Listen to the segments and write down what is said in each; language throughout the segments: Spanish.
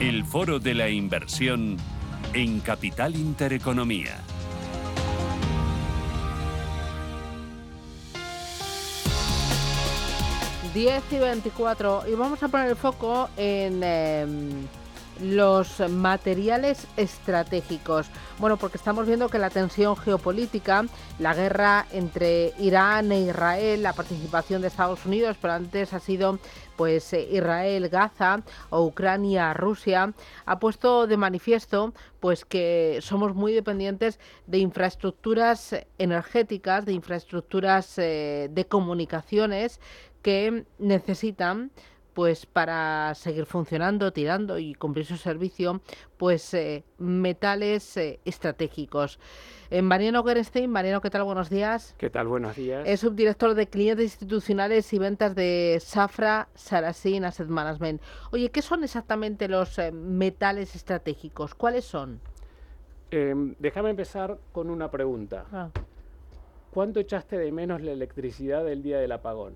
El Foro de la Inversión en Capital Intereconomía. Diez y 24, y vamos a poner el foco en los materiales estratégicos. Bueno, porque estamos viendo que la tensión geopolítica, la guerra entre Irán e Israel, la participación de Estados Unidos, pero antes ha sido pues Israel-Gaza o Ucrania-Rusia, ha puesto de manifiesto pues que somos muy dependientes de infraestructuras energéticas, de infraestructuras de comunicaciones que necesitan pues para seguir funcionando, tirando y cumplir su servicio, pues metales estratégicos. Mariano Gerenstein. Mariano, ¿qué tal? Buenos días. ¿Qué tal? Buenos días. Es subdirector de clientes institucionales y ventas de Safra Sarasin Asset Management. Oye, ¿qué son exactamente los metales estratégicos? ¿Cuáles son? Déjame empezar con una pregunta. ¿Cuánto echaste de menos la electricidad del día del apagón?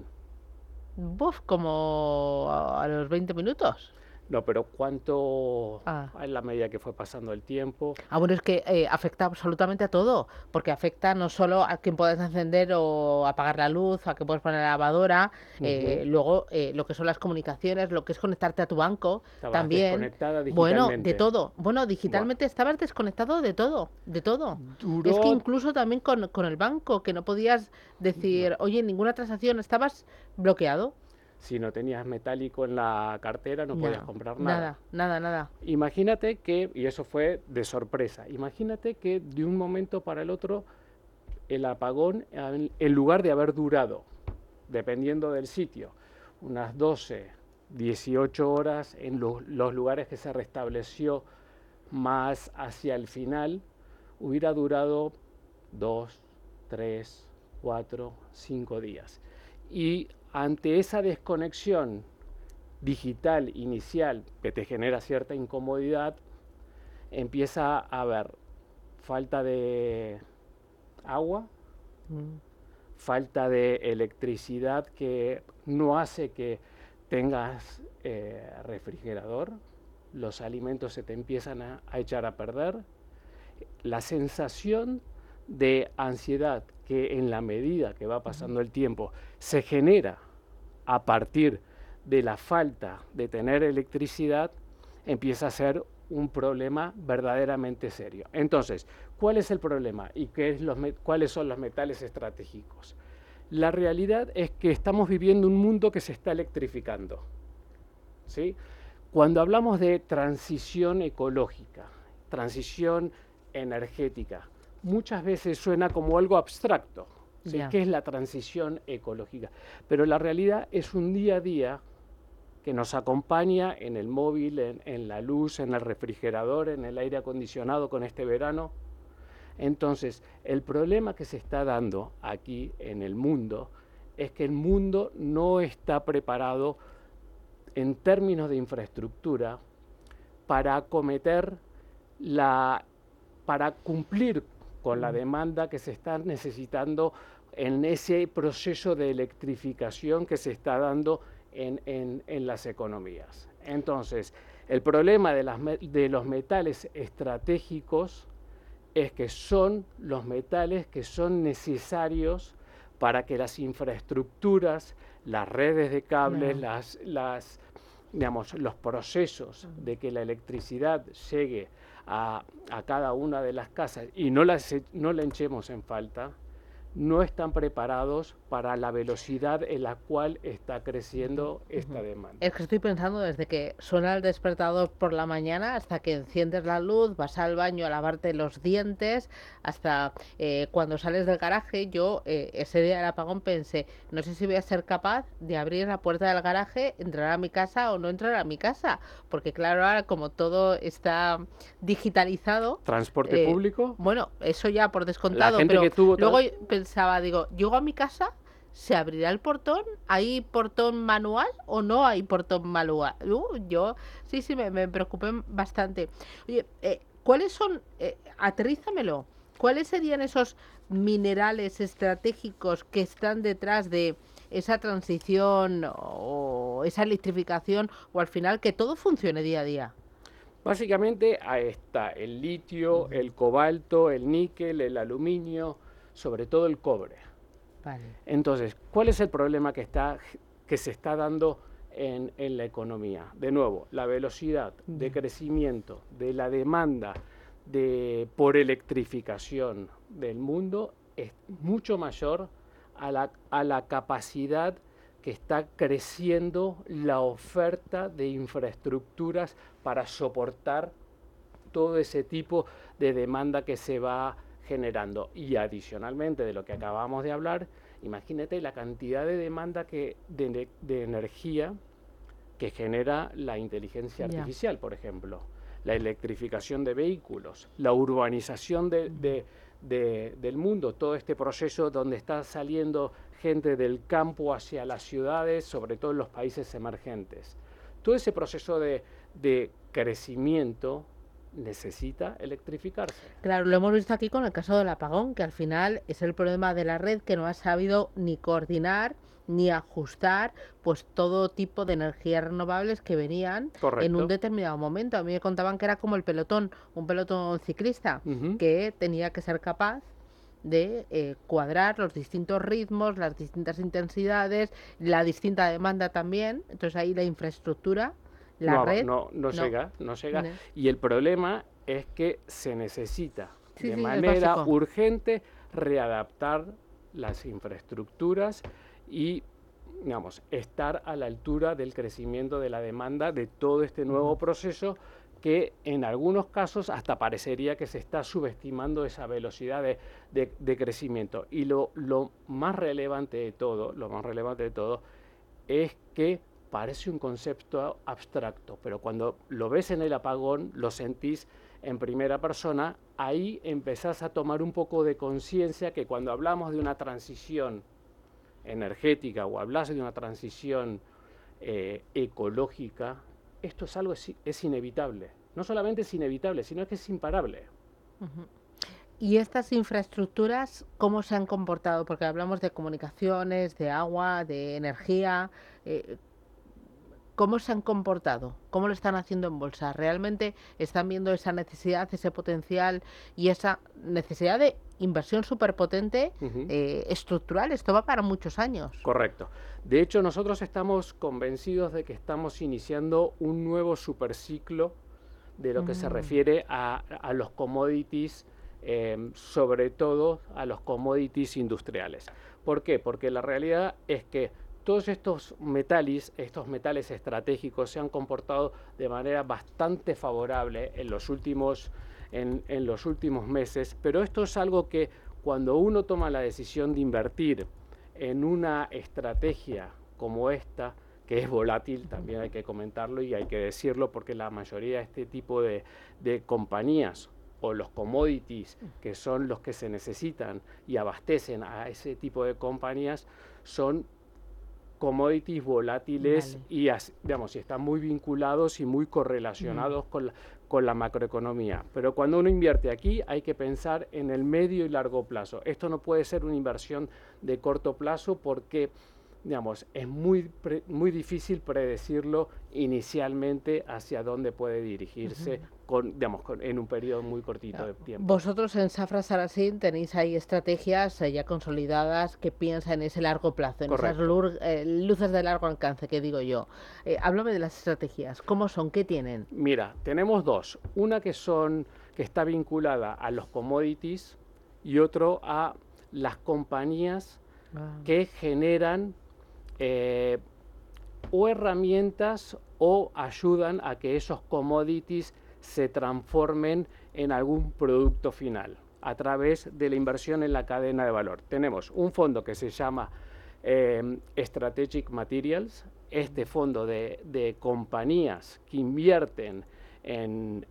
Como a los 20 minutos. No, pero ¿cuánto en la medida que fue pasando el tiempo? Bueno, es que afecta absolutamente a todo, porque afecta no solo a quien puedes encender o apagar la luz, a que puedes poner la lavadora, luego lo que son las comunicaciones, lo que es conectarte a tu banco. Estabas también desconectada digitalmente. Bueno, de todo. Bueno, digitalmente estabas desconectado de todo, de todo. Duró... Es que incluso también con el banco, que no podías decir, oye, ninguna transacción, estabas bloqueado. Si no tenías metálico en la cartera, no podías comprar nada. Nada. Imagínate que, y eso fue de sorpresa, imagínate que de un momento para el otro el apagón, en lugar de haber durado, dependiendo del sitio, unas 12, 18 horas en los lugares que se restableció más hacia el final, hubiera durado 2, 3, 4, 5 días. Y ante esa desconexión digital inicial que te genera cierta incomodidad, empieza a haber falta de agua, falta de electricidad que no hace que tengas refrigerador, los alimentos se te empiezan a echar a perder, la sensación de ansiedad que en la medida que va pasando el tiempo se genera a partir de la falta de tener electricidad, empieza a ser un problema verdaderamente serio. Entonces, ¿cuál es el problema y cuáles son los metales estratégicos? La realidad es que estamos viviendo un mundo que se está electrificando, ¿sí? Cuando hablamos de transición ecológica, transición energética, muchas veces suena como algo abstracto, ¿sí? ¿Qué es la transición ecológica? Pero la realidad es un día a día que nos acompaña en el móvil, en la luz, en el refrigerador, en el aire acondicionado con este verano. Entonces, el problema que se está dando aquí en el mundo es que el mundo no está preparado en términos de infraestructura para acometer para cumplir con la demanda que se está necesitando en ese proceso de electrificación que se está dando en las economías. Entonces, el problema de los metales estratégicos es que son los metales que son necesarios para que las infraestructuras, las redes de cables, los procesos de que la electricidad llegue a cada una de las casas y no la echemos en falta, no están preparados para la velocidad en la cual está creciendo esta demanda. Es que estoy pensando desde que suena el despertador por la mañana hasta que enciendes la luz, vas al baño a lavarte los dientes, hasta cuando sales del garaje. Yo ese día del apagón pensé, no sé si voy a ser capaz de abrir la puerta del garaje, entrar a mi casa o no entrar a mi casa, porque claro, ahora como todo está digitalizado. ¿Transporte público? Bueno, eso ya por descontado, pero luego pensaba, digo, llego a mi casa, ¿se abrirá el portón? ¿Hay portón manual o no hay portón manual? Yo sí me preocupé bastante. Oye, ¿cuáles son, aterrízamelo, cuáles serían esos minerales estratégicos que están detrás de esa transición o esa electrificación o al final que todo funcione día a día? Básicamente ahí está el litio, el cobalto, el níquel, el aluminio, sobre todo el cobre. Vale. Entonces, ¿cuál es el problema que se está dando en la economía? De nuevo, la velocidad de crecimiento de la demanda por electrificación del mundo es mucho mayor a la capacidad que está creciendo la oferta de infraestructuras para soportar todo ese tipo de demanda que se va generando. Y adicionalmente de lo que acabamos de hablar, imagínate la cantidad de demanda de energía que genera la inteligencia artificial, por ejemplo, la electrificación de vehículos, la urbanización del mundo, todo este proceso donde está saliendo gente del campo hacia las ciudades, sobre todo en los países emergentes. Todo ese proceso de crecimiento necesita electrificarse. Claro, lo hemos visto aquí con el caso del apagón, que al final es el problema de la red que no ha sabido ni coordinar ni ajustar pues todo tipo de energías renovables que venían en un determinado momento. A mí me contaban que era como el pelotón, un pelotón ciclista, que tenía que ser capaz de cuadrar los distintos ritmos, las distintas intensidades, la distinta demanda también. Entonces ahí la infraestructura, la red... No llega. Y el problema es que se necesita de manera urgente readaptar las infraestructuras y, digamos, estar a la altura del crecimiento de la demanda de todo este nuevo proceso que en algunos casos hasta parecería que se está subestimando esa velocidad de crecimiento. Y lo más relevante de todo, es que parece un concepto abstracto, pero cuando lo ves en el apagón, lo sentís en primera persona, ahí empezás a tomar un poco de conciencia que cuando hablamos de una transición energética o hablas de una transición ecológica, esto es algo es inevitable. No solamente es inevitable, sino que es imparable. ¿Y estas infraestructuras cómo se han comportado? Porque hablamos de comunicaciones, de agua, de energía. ¿Cómo se han comportado? ¿Cómo lo están haciendo en bolsa? ¿Realmente están viendo esa necesidad, ese potencial y esa necesidad de inversión superpotente estructural? Esto va para muchos años. Correcto. De hecho, nosotros estamos convencidos de que estamos iniciando un nuevo superciclo de lo que se refiere a los commodities, sobre todo a los commodities industriales. ¿Por qué? Porque la realidad es que todos estos metales estratégicos se han comportado de manera bastante favorable en los últimos meses, pero esto es algo que cuando uno toma la decisión de invertir en una estrategia como esta, que es volátil, también hay que comentarlo y hay que decirlo, porque la mayoría de este tipo de compañías o los commodities, que son los que se necesitan y abastecen a ese tipo de compañías, son commodities volátiles y, digamos, están muy vinculados y muy correlacionados con la macroeconomía. Pero cuando uno invierte aquí hay que pensar en el medio y largo plazo. Esto no puede ser una inversión de corto plazo porque, digamos, es muy difícil predecirlo inicialmente hacia dónde puede dirigirse en un periodo muy cortito de tiempo. Vosotros en Safra Sarasin tenéis ahí estrategias ya consolidadas que piensan en ese largo plazo, en esas luces de largo alcance que digo yo. Háblame de las estrategias, ¿cómo son? ¿Qué tienen? Mira, tenemos dos. Una que está vinculada a los commodities y otro a las compañías que generan o herramientas o ayudan a que esos commodities se transformen en algún producto final a través de la inversión en la cadena de valor. Tenemos un fondo que se llama Strategic Materials, este fondo de compañías que invierten en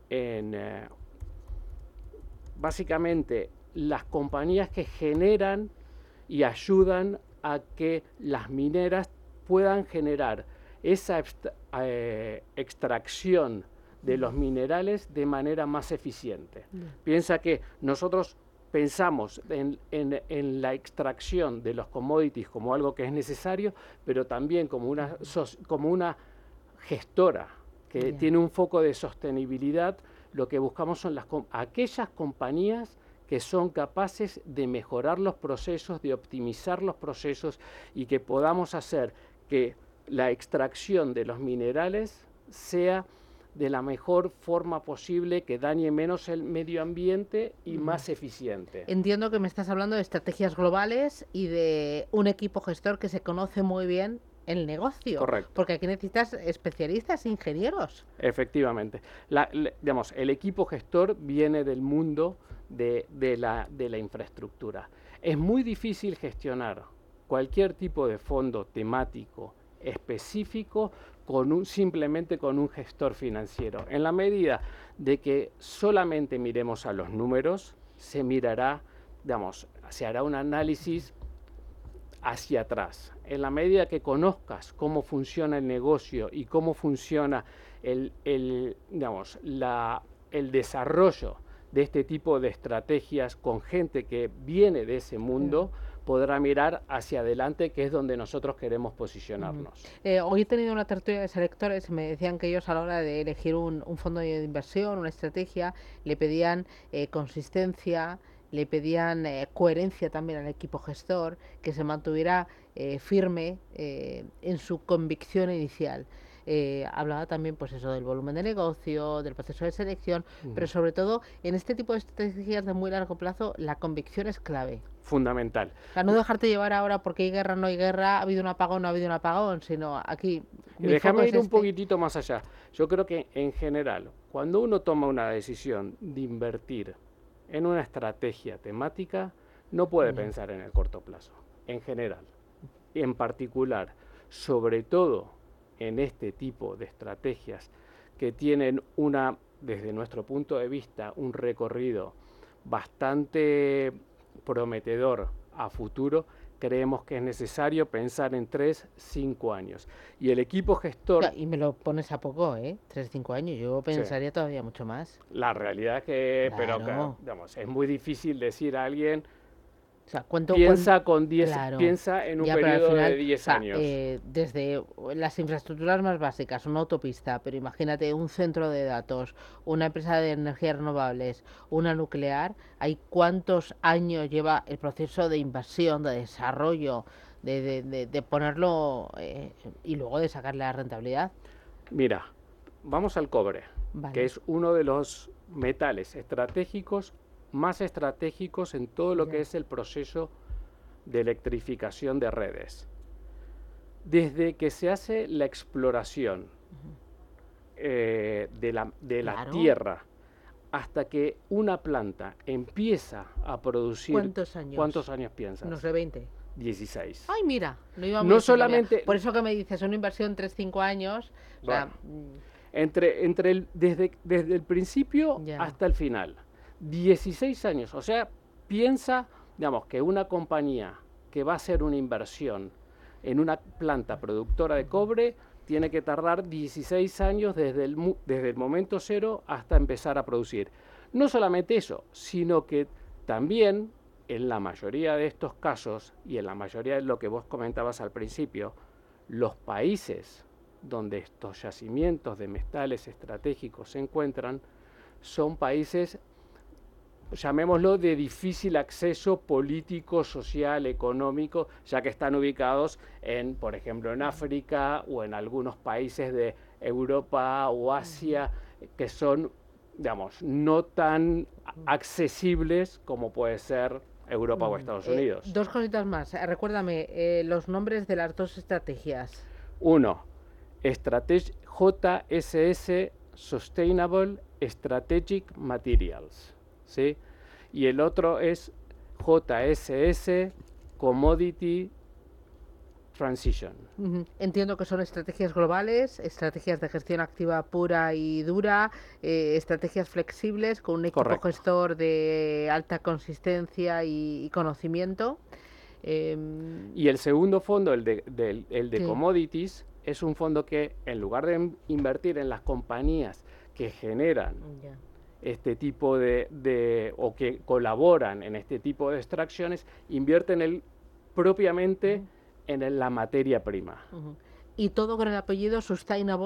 básicamente las compañías que generan y ayudan a que las mineras puedan generar esa extracción de los minerales de manera más eficiente. Piensa que nosotros pensamos en la extracción de los commodities como algo que es necesario, pero también como una gestora que tiene un foco de sostenibilidad, lo que buscamos son aquellas compañías que son capaces de mejorar los procesos, de optimizar los procesos y que podamos hacer que la extracción de los minerales sea de la mejor forma posible, que dañe menos el medio ambiente y más eficiente. Entiendo que me estás hablando de estrategias globales y de un equipo gestor que se conoce muy bien el negocio. Correcto. Porque aquí necesitas especialistas, ingenieros. Efectivamente. Digamos, el equipo gestor viene del mundo de la infraestructura. Es muy difícil gestionar cualquier tipo de fondo temático específico simplemente con un gestor financiero. En la medida de que solamente miremos a los números, se hará un análisis hacia atrás. En la medida que conozcas cómo funciona el negocio y cómo funciona el desarrollo de este tipo de estrategias con gente que viene de ese mundo, podrá mirar hacia adelante, que es donde nosotros queremos posicionarnos. Hoy he tenido una tertulia de selectores y me decían que ellos a la hora de elegir un fondo de inversión, una estrategia, le pedían consistencia, le pedían coherencia también al equipo gestor, que se mantuviera firme en su convicción inicial. Hablaba también pues eso del volumen de negocio, del proceso de selección, pero sobre todo en este tipo de estrategias de muy largo plazo la convicción es clave. Fundamental. O sea, no dejarte llevar ahora porque hay guerra, no hay guerra, ha habido un apagón, no ha habido un apagón, sino aquí... Déjame ir un poquitito más allá. Yo creo que en general, cuando uno toma una decisión de invertir en una estrategia temática, no puede pensar en el corto plazo, en general. En particular, sobre todo en este tipo de estrategias que tienen desde nuestro punto de vista, un recorrido bastante prometedor a futuro, creemos que es necesario pensar en 3-5 años. Y el equipo gestor... Y me lo pones a poco, 3-5 años, yo pensaría todavía mucho más. La realidad es que, claro. pero es muy difícil decir a alguien... O sea, piensa en un periodo final, de 10 años. Desde las infraestructuras más básicas, una autopista, pero imagínate un centro de datos, una empresa de energías renovables, una nuclear, ¿hay cuántos años lleva el proceso de inversión, de desarrollo, de ponerlo y luego de sacarle la rentabilidad? Mira, vamos al cobre, que es uno de los metales estratégicos más estratégicos en todo lo que es el proceso de electrificación de redes. Desde que se hace la exploración de la tierra hasta que una planta empieza a producir... ¿Cuántos años piensas? No sé, 20. 16. Ay, mira, no iba no solamente... Por eso que me dices, una inversión 3-5 años... Bueno, desde el principio hasta el final. 16 años, o sea, piensa, que una compañía que va a hacer una inversión en una planta productora de cobre tiene que tardar 16 años desde el momento cero hasta empezar a producir. No solamente eso, sino que también en la mayoría de estos casos y en la mayoría de lo que vos comentabas al principio, los países donde estos yacimientos de metales estratégicos se encuentran son países, llamémoslo, de difícil acceso político, social, económico, ya que están ubicados por ejemplo, en África o en algunos países de Europa o Asia, que son, no tan accesibles como puede ser Europa o Estados Unidos. Dos cositas más. Recuérdame los nombres de las dos estrategias. Uno, JSS, Sustainable Strategic Materials, ¿sí? Y el otro es JSS, Commodity Transition. Entiendo que son estrategias globales, estrategias de gestión activa pura y dura, estrategias flexibles con un equipo gestor de alta consistencia y conocimiento. Y el segundo fondo, el de Commodities, es un fondo que en lugar de invertir en las compañías que generan este tipo o que colaboran en este tipo de extracciones, invierten propiamente en la materia prima. Y todo con el apellido Sustainable.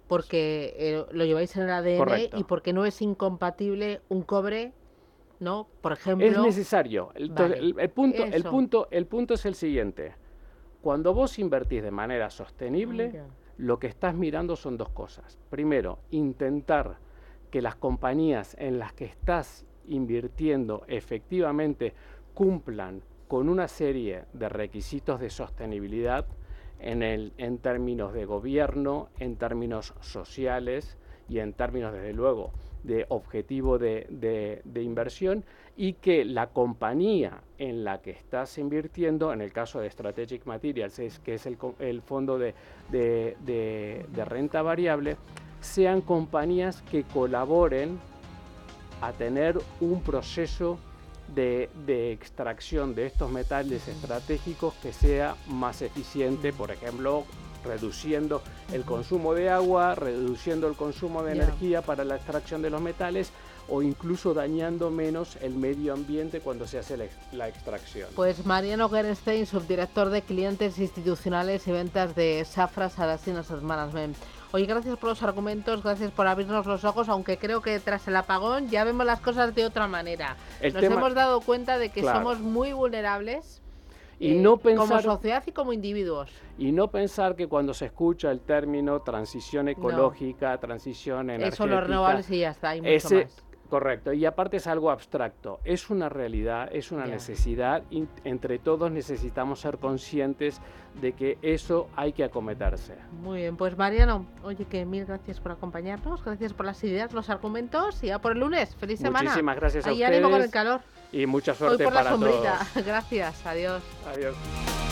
porque lo lleváis en el ADN. Correcto. Y porque no es incompatible un cobre, ¿no? Por ejemplo. Es necesario. Vale. El punto es el siguiente. Cuando vos invertís de manera sostenible, Mira. lo que estás mirando son dos cosas. Primero, intentar que las compañías en las que estás invirtiendo efectivamente cumplan con una serie de requisitos de sostenibilidad en términos de gobierno, en términos sociales y en términos, desde luego, de objetivo de inversión, y que la compañía en la que estás invirtiendo, en el caso de Strategic Materials, que es el fondo de renta variable, sean compañías que colaboren a tener un proceso de extracción de estos metales estratégicos que sea más eficiente, por ejemplo, reduciendo el consumo de agua, reduciendo el consumo de energía para la extracción de los metales, o incluso dañando menos el medio ambiente cuando se hace la extracción. Pues Mariano Gerenstein, subdirector de clientes institucionales y ventas de Safra Sarasin Asset Management. Oye, gracias por los argumentos, gracias por abrirnos los ojos, aunque creo que tras el apagón ya vemos las cosas de otra manera. Nos hemos dado cuenta de que somos muy vulnerables. Y no pensar, como sociedad y como individuos. Y no pensar que cuando se escucha el término transición ecológica, transición energética... Eso, los renovables y ya está, hay mucho más. Correcto, y aparte es algo abstracto, es una realidad, es una necesidad, y entre todos necesitamos ser conscientes de que eso hay que acometerse. Muy bien, pues Mariano, oye, que mil gracias por acompañarnos, gracias por las ideas, los argumentos, y ya por el lunes, feliz semana. Muchísimas gracias a ustedes. Ahí ánimo con el calor. Y mucha suerte hoy por para la sombrita. todos. Gracias, adiós. Adiós.